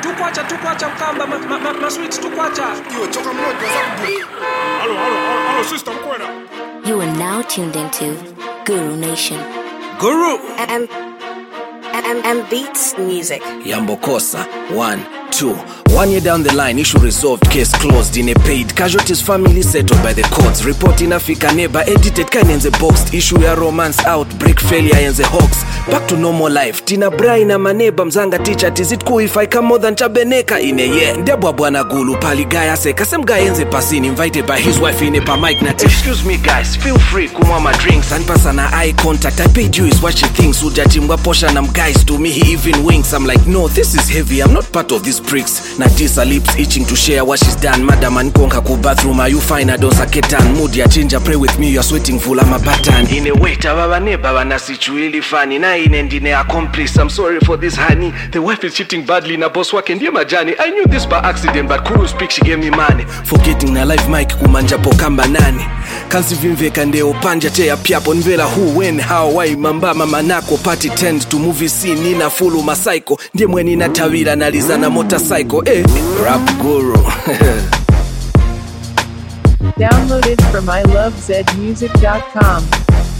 tukwacha mkamba maswitch tukwacha. Yo, choka mmoja zangu. Hello, sister mkwena. You are now tuned into Guru Nation. Guru M Beats Music. Yambo Kosa 1, 2. 1 year down the line, issue resolved, case closed. In a paid casualties, family settled by the courts. Report in Africa neighbor edited kinenze boxed. Issue ya romance outbreak failure yenze hawks. Back to normal life. Tina Brai na maneba mzanga teacher. Is it cool if I come more than chabeneka in a year? Ndebwa bwana gulu pali gaya se kasem guy yenze pasini invited by his wife in a pa mic nati. Excuse me guys, feel free kumwa my drinks. And pass na eye contact. I paid you is what she thinks. Uja timwa posha nam guys to me he even winks. I'm like no, this is heavy. I'm not part of these pricks. Natisa lips itching to share what she's done. Madam ankonka ku bathroom. Are you fine? I don't saketan. Mood ya change. Pray with me. You're sweating full. I'm a pattern. In a way, tababa neba wana really funny. Na inendine accomplice. I'm sorry for this honey. The wife is cheating badly. Na boss wake ndiye majani. I knew this by accident, but Kuru speak. She gave me money. Forgetting na live mic kumanja pokambA nani. Kansi vimveka ndeo panja teya piapo nvela who when how why mamba mama nako party tend to movie scene nina fulu masaiko. Ndiye mweni na tawira naliza na motorcycle. Rap Guru. Downloaded from ilovezmusic.com.